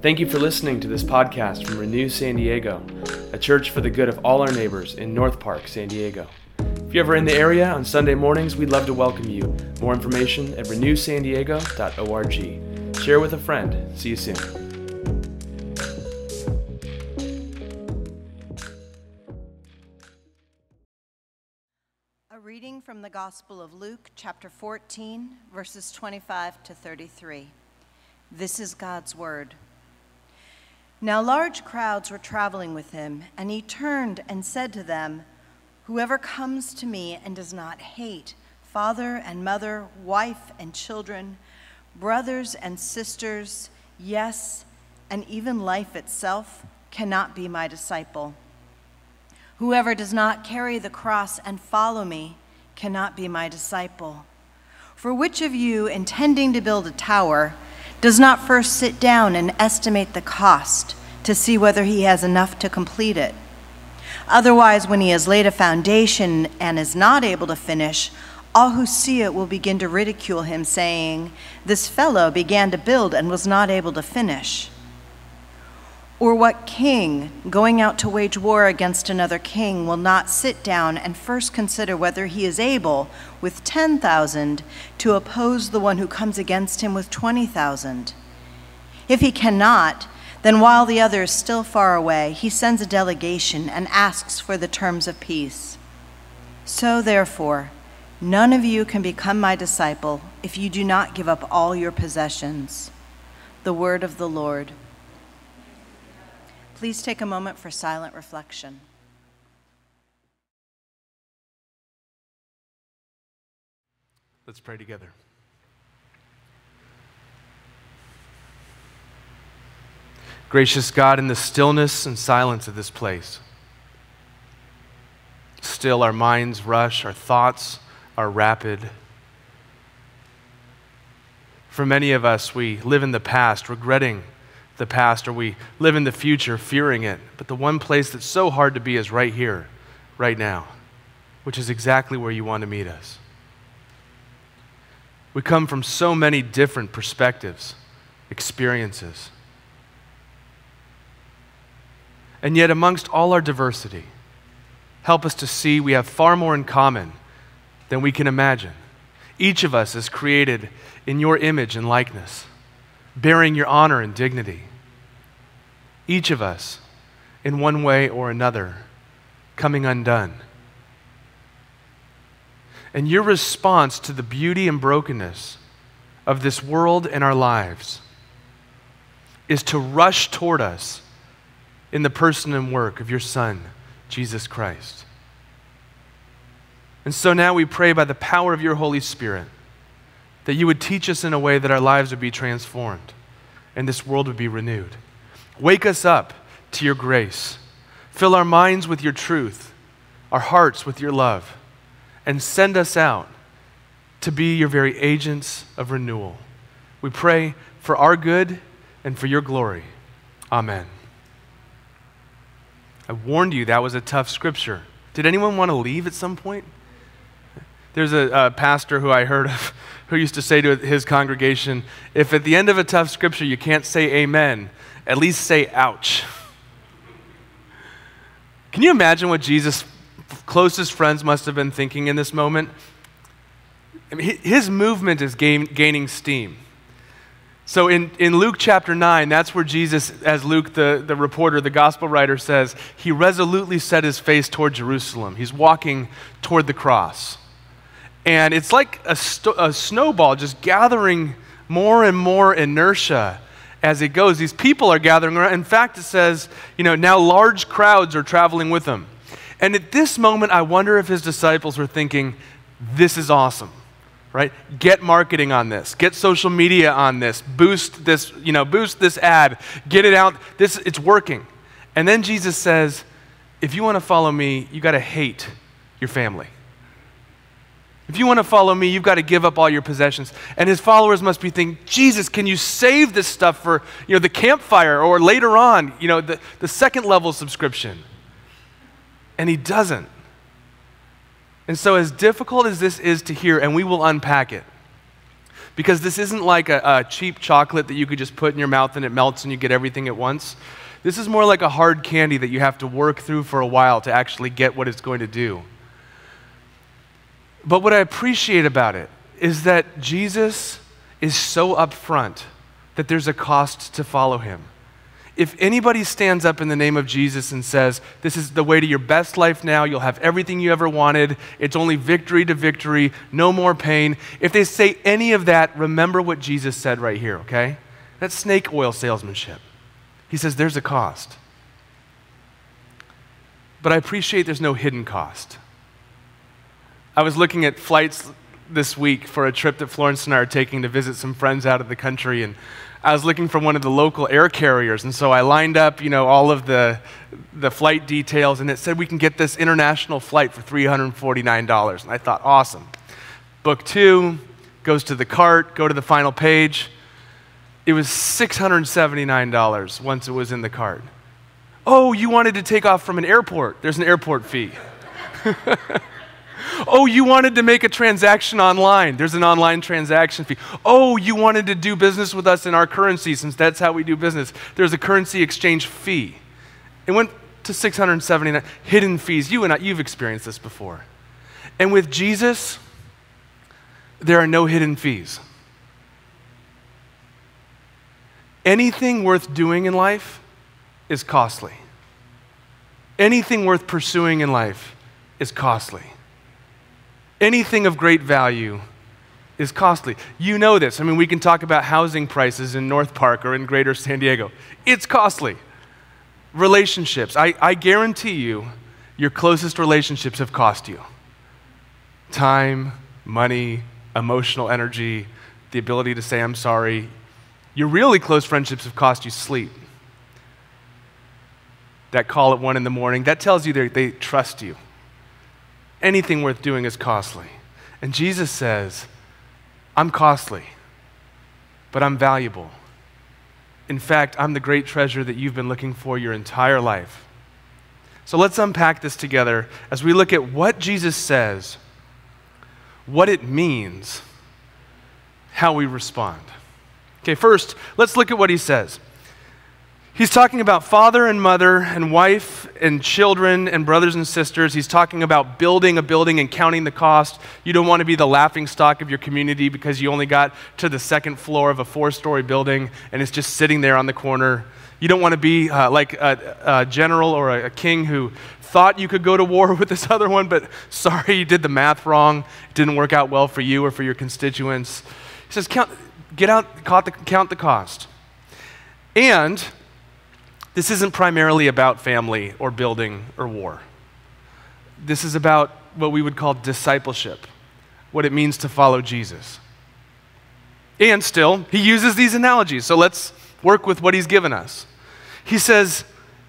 Thank you for listening to this podcast from Renew San Diego, a church for the good of all our neighbors in North Park, San Diego. If you're ever in the area on Sunday mornings, we'd love to welcome you. More information at renewsandiego.org. Share with a friend. See you soon. A reading from the Gospel of Luke, chapter 14, verses 25 to 33. This is God's word. Now large crowds were traveling with him, and he turned and said to them, "Whoever comes to me and does not hate father and mother, wife and children, brothers and sisters, yes, and even life itself, cannot be my disciple. Whoever does not carry the cross and follow me cannot be my disciple. For which of you, intending to build a tower, does not first sit down and estimate the cost to see whether he has enough to complete it? Otherwise, when he has laid a foundation and is not able to finish, all who see it will begin to ridicule him, saying, 'This fellow began to build and was not able to finish.' Or what king, going out to wage war against another king, will not sit down and first consider whether he is able, with 10,000, to oppose the one who comes against him with 20,000? If he cannot, then while the other is still far away, he sends a delegation and asks for the terms of peace. So therefore, none of you can become my disciple if you do not give up all your possessions." The word of the Lord. Please take a moment for silent reflection. Let's pray together. Gracious God, in the stillness and silence of this place, still our minds rush, our thoughts are rapid. For many of us, we live in the past, regretting the past, or we live in the future, fearing it. But the one place that's so hard to be is right here, right now, which is exactly where you want to meet us. We come from so many different perspectives, experiences. And yet amongst all our diversity, help us to see we have far more in common than we can imagine. Each of us is created in your image and likeness, bearing your honor and dignity. Each of us, in one way or another, coming undone. And your response to the beauty and brokenness of this world and our lives is to rush toward us in the person and work of your Son, Jesus Christ. And so now we pray by the power of your Holy Spirit that you would teach us in a way that our lives would be transformed and this world would be renewed. Wake us up to your grace. Fill our minds with your truth, our hearts with your love, and send us out to be your very agents of renewal. We pray for our good and for your glory. Amen. I warned you that was a tough scripture. Did anyone want to leave at some point? There's a pastor who I heard of who used to say to his congregation, if at the end of a tough scripture you can't say amen, at least say ouch. Can you imagine what Jesus' closest friends must have been thinking in this moment? I mean, his movement is gaining steam. So in Luke chapter 9, that's where Jesus, as Luke, the reporter, the gospel writer says, he resolutely set his face toward Jerusalem. He's walking toward the cross. And it's like a snowball just gathering more and more inertia as it goes. These people are gathering around. In fact, it says, now large crowds are traveling with him. And at this moment, I wonder if his disciples were thinking, this is awesome, right? Get marketing on this. Get social media on this. Boost this ad. Get it out. It's working. And then Jesus says, if you want to follow me, you got to hate your family. If you want to follow me, you've got to give up all your possessions. And his followers must be thinking, Jesus, can you save this stuff for the campfire or later on, the second level subscription? And he doesn't. And so as difficult as this is to hear, and we will unpack it, Because this isn't like a cheap chocolate that you could just put in your mouth and it melts and you get everything at once. This is more like a hard candy that you have to work through for a while to actually get what it's going to do. But what I appreciate about it is that Jesus is so upfront that there's a cost to follow him. If anybody stands up in the name of Jesus and says, this is the way to your best life now, you'll have everything you ever wanted, it's only victory to victory, no more pain. If they say any of that, remember what Jesus said right here, okay? That's snake oil salesmanship. He says there's a cost. But I appreciate there's no hidden cost. I was looking at flights this week for a trip that Florence and I are taking to visit some friends out of the country, and I was looking for one of the local air carriers, and so I lined up, all of the flight details, and it said we can get this international flight for $349. And I thought, awesome. Book 2, goes to the cart, go to the final page. It was $679 once it was in the cart. Oh, you wanted to take off from an airport. There's an airport fee. Oh, you wanted to make a transaction online. There's an online transaction fee. Oh, you wanted to do business with us in our currency, since that's how we do business. There's a currency exchange fee. It went to $679. Hidden fees. You've experienced this before. And with Jesus, there are no hidden fees. Anything worth doing in life is costly. Anything worth pursuing in life is costly. Anything of great value is costly. You know this. We can talk about housing prices in North Park or in greater San Diego. It's costly. Relationships. I guarantee you, your closest relationships have cost you. Time, money, emotional energy, the ability to say I'm sorry. Your really close friendships have cost you sleep. That call at 1 a.m, that tells you they trust you. Anything worth doing is costly. And Jesus says, I'm costly, but I'm valuable. In fact, I'm the great treasure that you've been looking for your entire life. So let's unpack this together as we look at what Jesus says, what it means, how we respond. Okay, first, let's look at what he says. He's talking about father and mother and wife and children and brothers and sisters. He's talking about building a building and counting the cost. You don't want to be the laughingstock of your community because you only got to the second floor of a 4-story building and it's just sitting there on the corner. You don't want to be like a general or a king who thought you could go to war with this other one, but sorry, you did the math wrong. It didn't work out well for you or for your constituents. He says, count the cost. And this isn't primarily about family or building or war. This is about what we would call discipleship, what it means to follow Jesus. And still, he uses these analogies, so let's work with what he's given us. He says,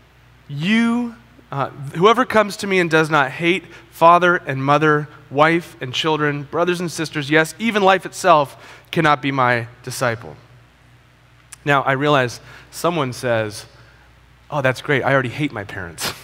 whoever comes to me and does not hate father and mother, wife and children, brothers and sisters, yes, even life itself, cannot be my disciple. Now, I realize someone says, oh, that's great, I already hate my parents.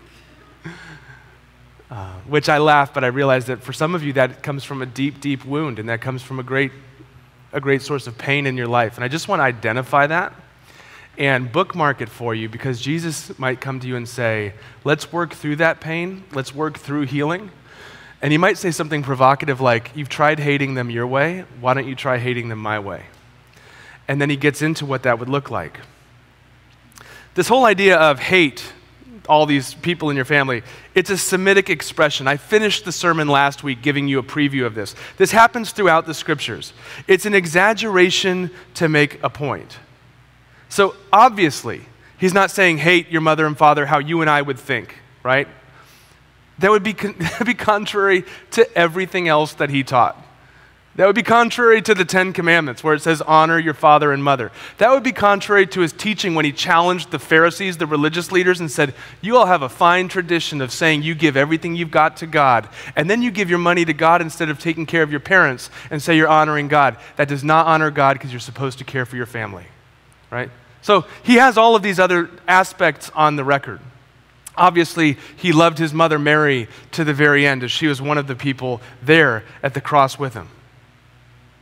Which I laugh, but I realize that for some of you that comes from a deep, deep wound, and that comes from a great source of pain in your life. And I just want to identify that and bookmark it for you, because Jesus might come to you and say, let's work through that pain, let's work through healing. And he might say something provocative like, you've tried hating them your way, why don't you try hating them my way? And then he gets into what that would look like. This whole idea of hate all these people in your family, it's a Semitic expression. I finished the sermon last week giving you a preview of this. This happens throughout the scriptures. It's an exaggeration to make a point. So obviously, he's not saying hate your mother and father how you and I would think, right? That would be contrary to everything else that he taught. That would be contrary to the 10 Commandments where it says honor your father and mother. That would be contrary to his teaching when he challenged the Pharisees, the religious leaders, and said, you all have a fine tradition of saying you give everything you've got to God, and then you give your money to God instead of taking care of your parents and say you're honoring God. That does not honor God because you're supposed to care for your family, right? So he has all of these other aspects on the record. Obviously, he loved his mother Mary to the very end, as she was one of the people there at the cross with him.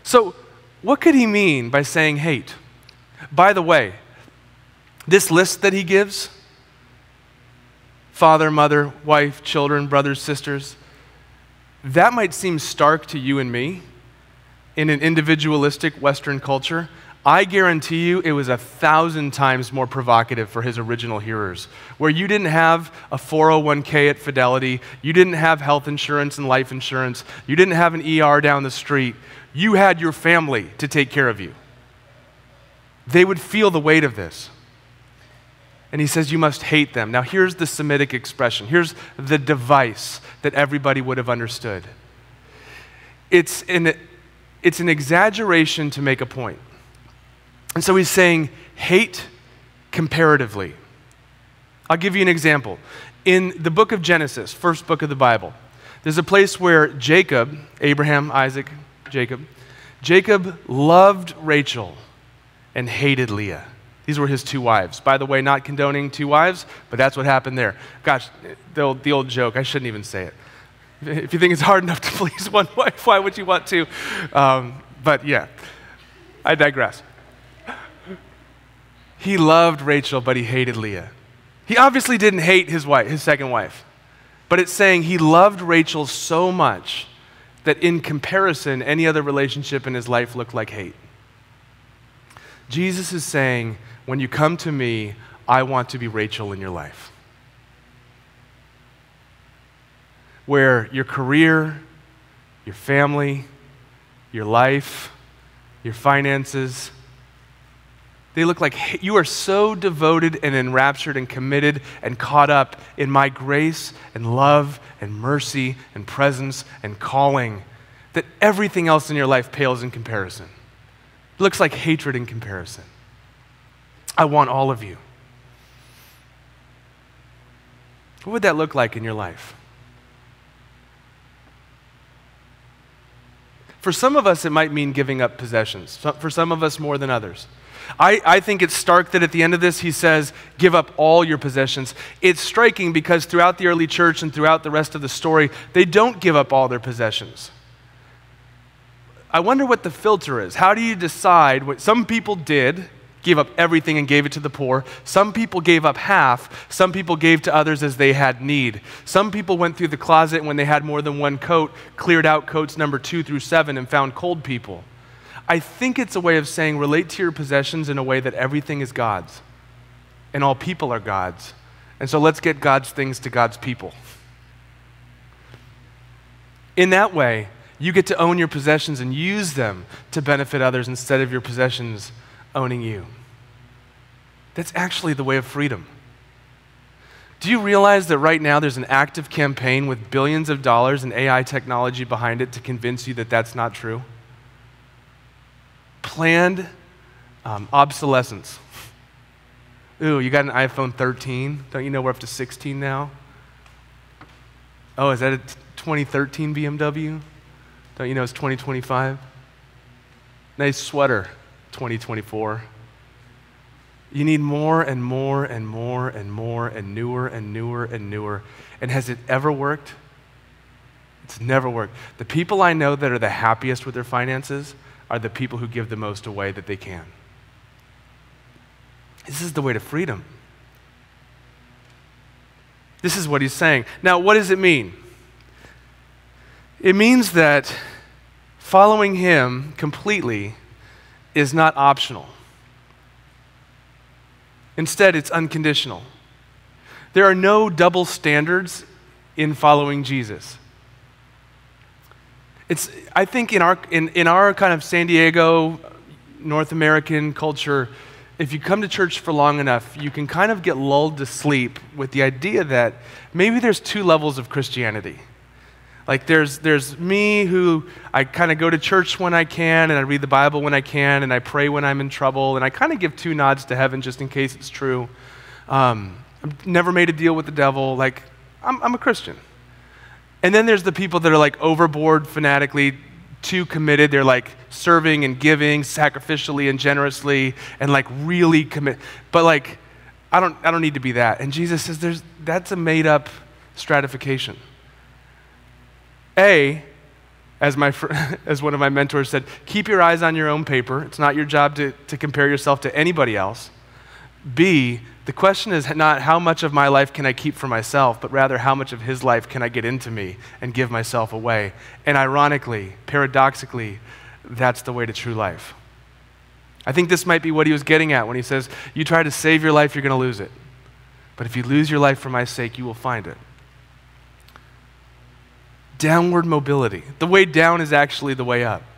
So, what could he mean by saying hate? By the way, this list that he gives, father, mother, wife, children, brothers, sisters, that might seem stark to you and me in an individualistic Western culture. I guarantee you it was 1,000 times more provocative for his original hearers, where you didn't have a 401k at Fidelity, you didn't have health insurance and life insurance, you didn't have an ER down the street, you had your family to take care of you. They would feel the weight of this. And he says you must hate them. Now here's the Semitic expression. Here's the device that everybody would have understood. It's an exaggeration to make a point. And so he's saying hate comparatively. I'll give you an example. In the book of Genesis, first book of the Bible, there's a place where Jacob, Abraham, Isaac, Jacob loved Rachel and hated Leah. These were his two wives. By the way, not condoning two wives, but that's what happened there. Gosh, the old joke, I shouldn't even say it. If you think it's hard enough to please one wife, why would you want two? But yeah, I digress. He loved Rachel, but he hated Leah. He obviously didn't hate his wife, his second wife, but it's saying he loved Rachel so much that in comparison, any other relationship in his life looked like hate. Jesus is saying, when you come to me, I want to be Rachel in your life. Where your career, your family, your life, your finances, they look like you are so devoted and enraptured and committed and caught up in my grace and love and mercy and presence and calling that everything else in your life pales in comparison. It looks like hatred in comparison. I want all of you. What would that look like in your life? For some of us, it might mean giving up possessions. For some of us, more than others. I think it's stark that at the end of this, he says, give up all your possessions. It's striking because throughout the early church and throughout the rest of the story, they don't give up all their possessions. I wonder what the filter is. How do you decide what some people did, gave up everything and gave it to the poor. Some people gave up half. Some people gave to others as they had need. Some people went through the closet when they had more than one coat, cleared out coats number 2 through 7 and found cold people. I think it's a way of saying relate to your possessions in a way that everything is God's and all people are God's. And so let's get God's things to God's people. In that way, you get to own your possessions and use them to benefit others instead of your possessions owning you. That's actually the way of freedom. Do you realize that right now there's an active campaign with billions of dollars in AI technology behind it to convince you that that's not true? Planned obsolescence. Ooh, you got an iPhone 13? Don't you know we're up to 16 now? Oh, is that a 2013 BMW? Don't you know it's 2025? Nice sweater, 2024. You need more and more and more and more and newer and newer and newer. And has it ever worked? It's never worked. The people I know that are the happiest with their finances are the people who give the most away that they can. This is the way to freedom. This is what he's saying. Now, what does it mean? It means that following him completely is not optional. Instead, it's unconditional. There are no double standards in following Jesus. I think in our kind of San Diego, North American culture, if you come to church for long enough, you can kind of get lulled to sleep with the idea that maybe there's two levels of Christianity. Like there's me who I kind of go to church when I can, and I read the Bible when I can, and I pray when I'm in trouble, and I kind of give 2 nods to heaven just in case it's true. I've never made a deal with the devil. Like, I'm a Christian. And then there's the people that are like overboard, fanatically, too committed. They're like serving and giving sacrificially and generously, and like really commit. But like, I don't need to be that. And Jesus says that's a made up stratification. As one of my mentors said, keep your eyes on your own paper. It's not your job to compare yourself to anybody else. B, the question is not how much of my life can I keep for myself, but rather how much of his life can I get into me and give myself away. And ironically, paradoxically, that's the way to true life. I think this might be what he was getting at when he says, you try to save your life, you're going to lose it. But if you lose your life for my sake, you will find it. Downward mobility. The way down is actually the way up.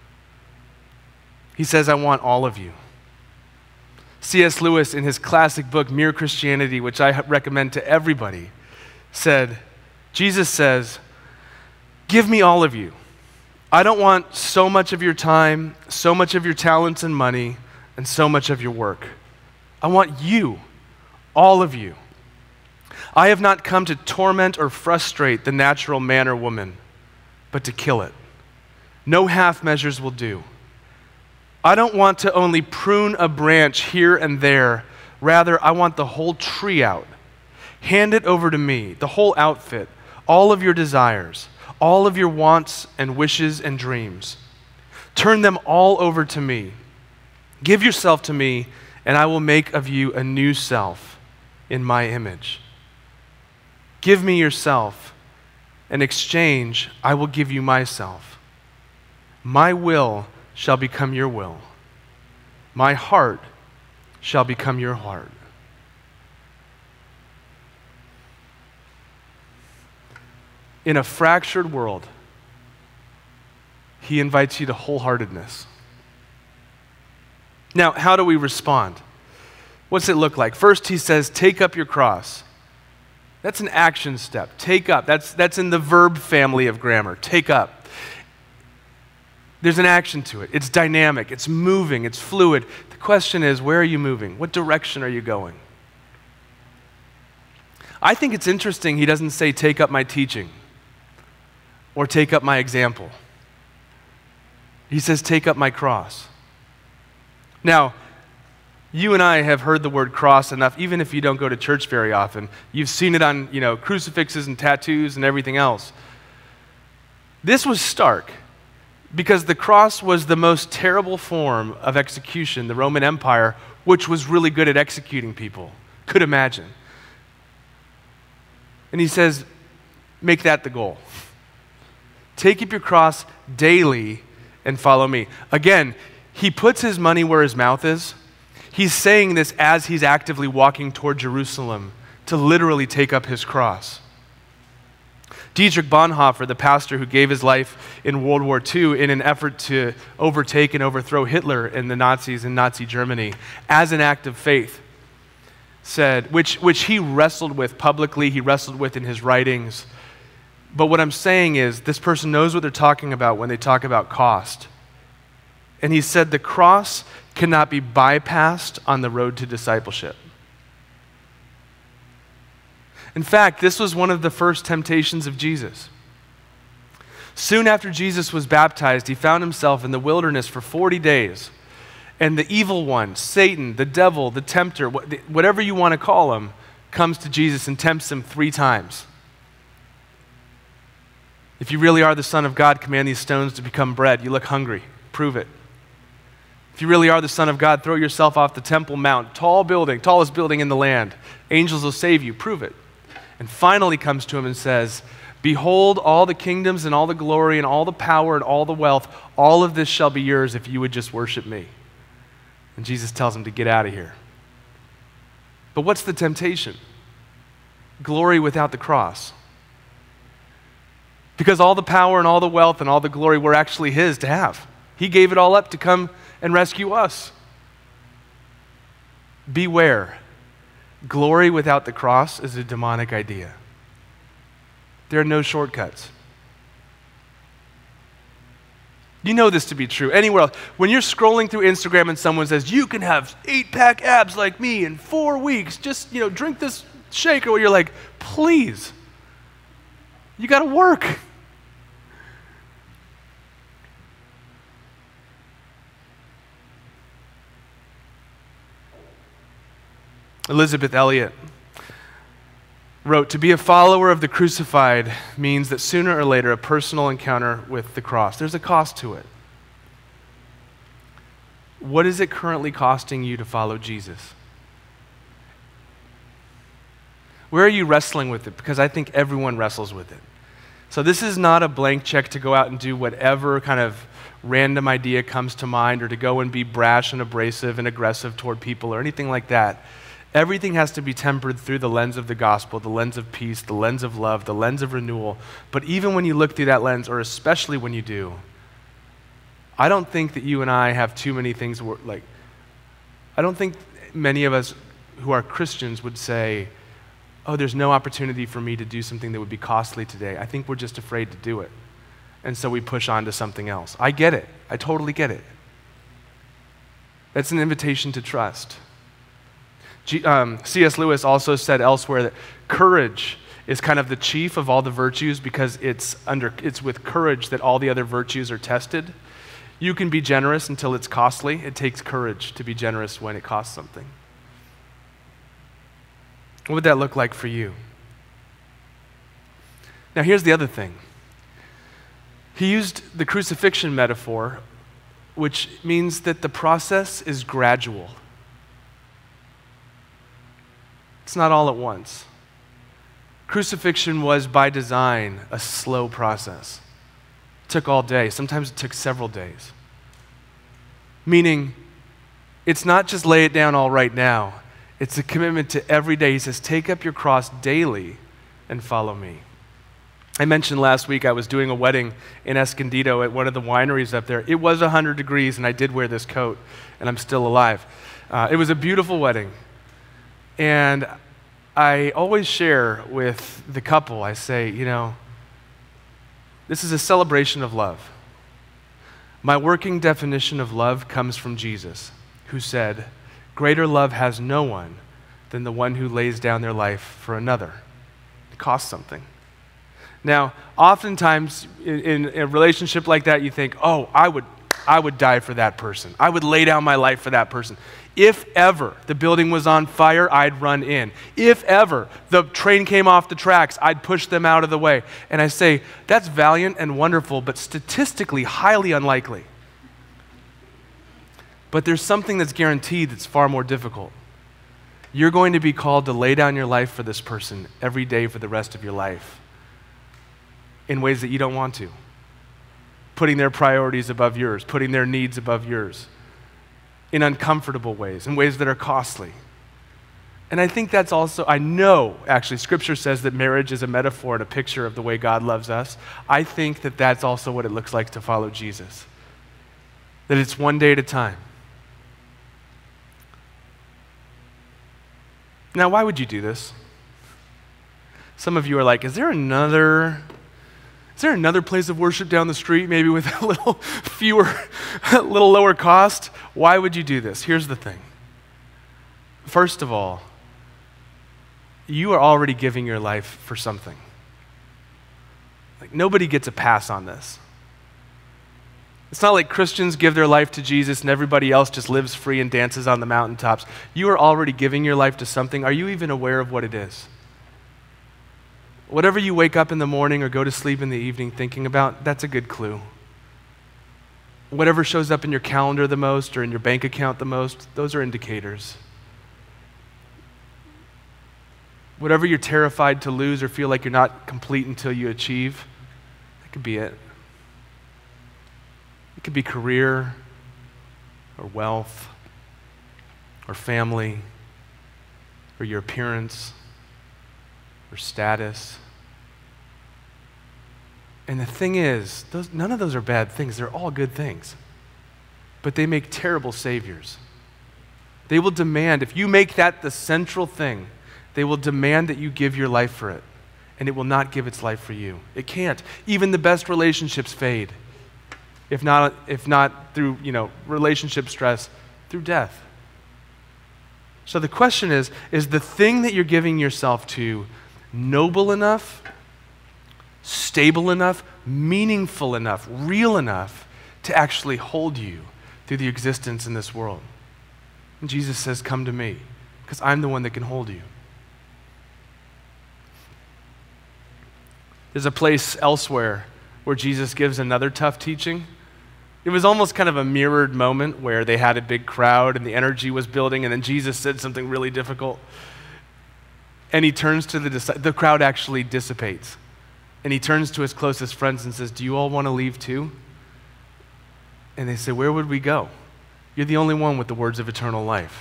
He says, I want all of you. C.S. Lewis, in his classic book, Mere Christianity, which I recommend to everybody, said, Jesus says, give me all of you. I don't want so much of your time, so much of your talents and money, and so much of your work. I want you, all of you. I have not come to torment or frustrate the natural man or woman, but to kill it. No half measures will do. I don't want to only prune a branch here and there. Rather, I want the whole tree out. Hand it over to me, the whole outfit, all of your desires, all of your wants and wishes and dreams. Turn them all over to me. Give yourself to me, and I will make of you a new self in my image. Give me yourself. In exchange, I will give you myself. My will shall become your will. My heart shall become your heart. In a fractured world, he invites you to wholeheartedness. Now, how do we respond? What's it look like? First, he says, take up your cross. That's an action step. Take up. That's in the verb family of grammar. Take up. There's an action to it. It's dynamic. It's moving. It's fluid. The question is, where are you moving? What direction are you going? I think it's interesting he doesn't say, take up my teaching or take up my example. He says, take up my cross. Now, you and I have heard the word cross enough, even if you don't go to church very often. You've seen it on, crucifixes and tattoos and everything else. This was stark because the cross was the most terrible form of execution the Roman Empire, which was really good at executing people, could imagine. And he says, make that the goal. Take up your cross daily and follow me. Again, he puts his money where his mouth is. He's saying this as he's actively walking toward Jerusalem to literally take up his cross. Dietrich Bonhoeffer, the pastor who gave his life in World War II in an effort to overtake and overthrow Hitler and the Nazis in Nazi Germany as an act of faith, said, which he wrestled with publicly, he wrestled with in his writings. But what I'm saying is, this person knows what they're talking about when they talk about cost. And he said the cross cannot be bypassed on the road to discipleship. In fact, this was one of the first temptations of Jesus. Soon after Jesus was baptized, he found himself in the wilderness for 40 days. And the evil one, Satan, the devil, the tempter, whatever you want to call him, comes to Jesus and tempts him 3 times. If you really are the Son of God, command these stones to become bread. You look hungry. Prove it. If you really are the Son of God, throw yourself off the Temple Mount, tall building, tallest building in the land. Angels will save you. Prove it. And finally comes to him and says, behold, all the kingdoms and all the glory and all the power and all the wealth, all of this shall be yours if you would just worship me. And Jesus tells him to get out of here. But what's the temptation? Glory without the cross. Because all the power and all the wealth and all the glory were actually his to have. He gave it all up to come and rescue us. Beware. Glory without the cross is a demonic idea. There are no shortcuts. You know this to be true. Anywhere else, when you're scrolling through Instagram and someone says, you can have 8-pack abs like me in 4 weeks, just, drink this shake, or you're like, please, you got to work. Elizabeth Elliot wrote, "To be a follower of the crucified means that sooner or later a personal encounter with the cross. There's a cost to it. What is it currently costing you to follow Jesus? Where are you wrestling with it? Because I think everyone wrestles with it. So this is not a blank check to go out and do whatever kind of random idea comes to mind, or to go and be brash and abrasive and aggressive toward people or anything like that. Everything has to be tempered through the lens of the gospel, the lens of peace, the lens of love, the lens of renewal. But even when you look through that lens, or especially when you do, I don't think that you and I have too many things I don't think many of us who are Christians would say, oh, there's no opportunity for me to do something that would be costly today. I think we're just afraid to do it. And so we push on to something else. I get it. I totally get it. That's an invitation to trust. C.S. Lewis also said elsewhere that courage is kind of the chief of all the virtues, because it's with courage that all the other virtues are tested. You can be generous until it's costly. It takes courage to be generous when it costs something. What would that look like for you? Now, here's the other thing. He used the crucifixion metaphor, which means that the process is gradual. It's not all at once. Crucifixion was, by design, a slow process. It took all day. Sometimes it took several days. Meaning, it's not just lay it down all right now. It's a commitment to every day. He says, take up your cross daily and follow me. I mentioned last week I was doing a wedding in Escondido at one of the wineries up there. It was 100 degrees, and I did wear this coat, and I'm still alive. It was a beautiful wedding. And I always share with the couple, I say, this is a celebration of love. My working definition of love comes from Jesus, who said, greater love has no one than the one who lays down their life for another. It costs something. Now, oftentimes in a relationship like that, you think, oh, I would die for that person. I would lay down my life for that person. If ever the building was on fire, I'd run in. If ever the train came off the tracks, I'd push them out of the way. And I say, that's valiant and wonderful, but statistically highly unlikely. But there's something that's guaranteed that's far more difficult. You're going to be called to lay down your life for this person every day for the rest of your life in ways that you don't want to. Putting their priorities above yours, putting their needs above yours, in uncomfortable ways, in ways that are costly. And I think that's also, I know actually Scripture says that marriage is a metaphor and a picture of the way God loves us. I think that that's also what it looks like to follow Jesus. That it's one day at a time. Now, why would you do this? Some of you are like, is there another place of worship down the street, maybe with a little lower cost? Why would you do this? Here's the thing. First of all, you are already giving your life for something. Like, nobody gets a pass on this. It's not like Christians give their life to Jesus and everybody else just lives free and dances on the mountaintops. You are already giving your life to something. Are you even aware of what it is? Whatever you wake up in the morning or go to sleep in the evening thinking about, that's a good clue. Whatever shows up in your calendar the most or in your bank account the most, those are indicators. Whatever you're terrified to lose or feel like you're not complete until you achieve, that could be it. It could be career or wealth or family or your appearance or status. And the thing is, none of those are bad things. They're all good things. But they make terrible saviors. They will demand, if you make that the central thing, they will demand that you give your life for it. And it will not give its life for you. It can't. Even the best relationships fade. If not through, relationship stress, through death. So the question is the thing that you're giving yourself to noble enough, stable enough, meaningful enough, real enough to actually hold you through the existence in this world? And Jesus says, come to me, because I'm the one that can hold you. There's a place elsewhere where Jesus gives another tough teaching. It was almost kind of a mirrored moment where they had a big crowd and the energy was building, and then Jesus said something really difficult. And he turns to the crowd actually dissipates. And he turns to his closest friends and says, "Do you all want to leave too?" And they say, "Where would we go? You're the only one with the words of eternal life."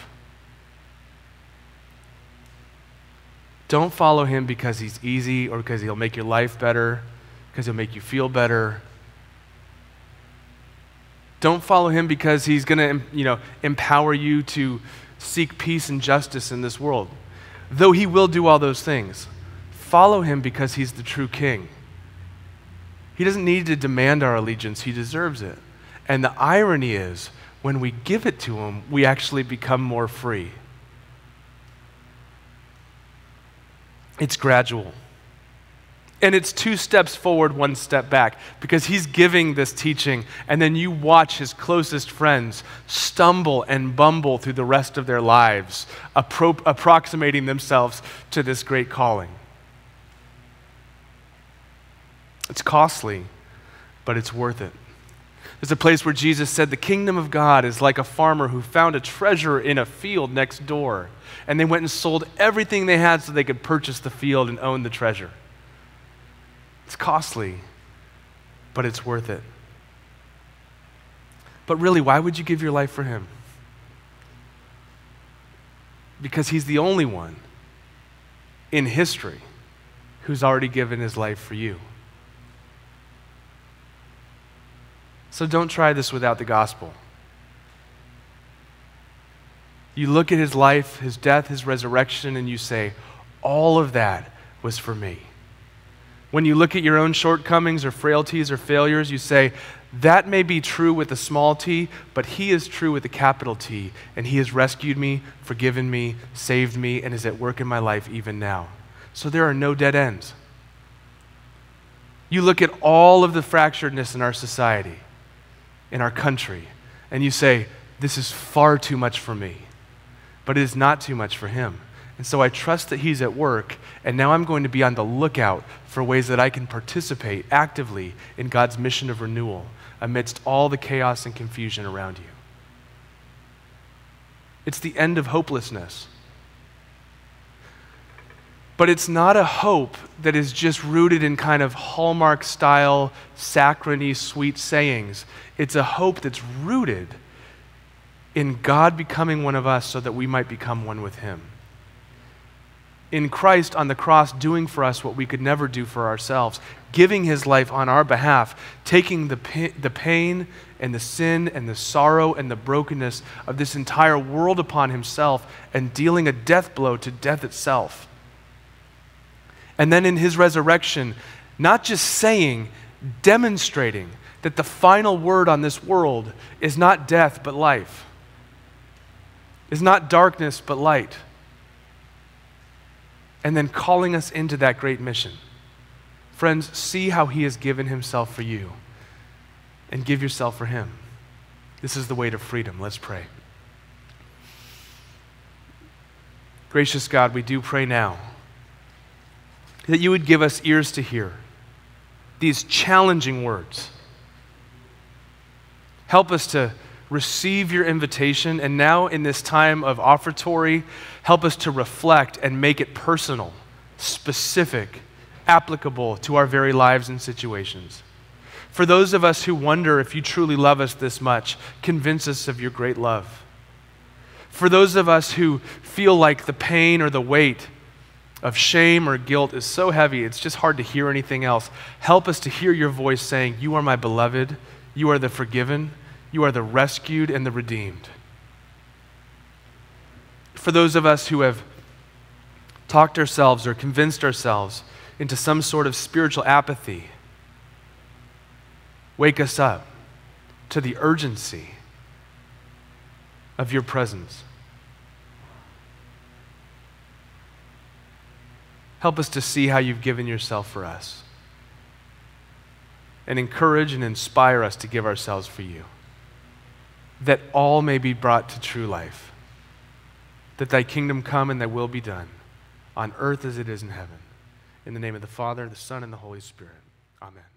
Don't follow him because he's easy or because he'll make your life better, because he'll make you feel better. Don't follow him because he's going to, empower you to seek peace and justice in this world. Though he will do all those things, follow him because he's the true king. He doesn't need to demand our allegiance, he deserves it. And the irony is, when we give it to him, we actually become more free. It's gradual. And it's 2 steps forward, 1 step back, because he's giving this teaching, and then you watch his closest friends stumble and bumble through the rest of their lives, approximating themselves to this great calling. It's costly, but it's worth it. There's a place where Jesus said the kingdom of God is like a farmer who found a treasure in a field next door, and they went and sold everything they had so they could purchase the field and own the treasure. It's costly, but it's worth it. But really, why would you give your life for him? Because he's the only one in history who's already given his life for you. So don't try this without the gospel. You look at his life, his death, his resurrection, and you say, all of that was for me. When you look at your own shortcomings or frailties or failures, you say, that may be true with a small t, but he is true with a capital T, and he has rescued me, forgiven me, saved me, and is at work in my life even now. So there are no dead ends. You look at all of the fracturedness in our society, in our country, and you say, this is far too much for me, but it is not too much for him. And so I trust that he's at work, and now I'm going to be on the lookout for ways that I can participate actively in God's mission of renewal amidst all the chaos and confusion around you. It's the end of hopelessness. But it's not a hope that is just rooted in kind of Hallmark-style, saccharine-y, sweet sayings. It's a hope that's rooted in God becoming one of us so that we might become one with him. In Christ on the cross doing for us what we could never do for ourselves, giving his life on our behalf, taking the pain and the sin and the sorrow and the brokenness of this entire world upon himself and dealing a death blow to death itself. And then in his resurrection, not just saying, demonstrating that the final word on this world is not death but life, is not darkness but light. And then calling us into that great mission. Friends, see how he has given himself for you, and give yourself for him. This is the way to freedom. Let's pray. Gracious God, we do pray now that you would give us ears to hear these challenging words. Help us to receive your invitation, and now in this time of offertory, help us to reflect and make it personal, specific, applicable to our very lives and situations. For those of us who wonder if you truly love us this much, convince us of your great love. For those of us who feel like the pain or the weight of shame or guilt is so heavy, it's just hard to hear anything else, help us to hear your voice saying, you are my beloved, you are the forgiven, you are the rescued and the redeemed. For those of us who have talked ourselves or convinced ourselves into some sort of spiritual apathy, wake us up to the urgency of your presence. Help us to see how you've given yourself for us, and encourage and inspire us to give ourselves for you, that all may be brought to true life, that thy kingdom come and thy will be done on earth as it is in heaven. In the name of the Father, the Son, and the Holy Spirit. Amen.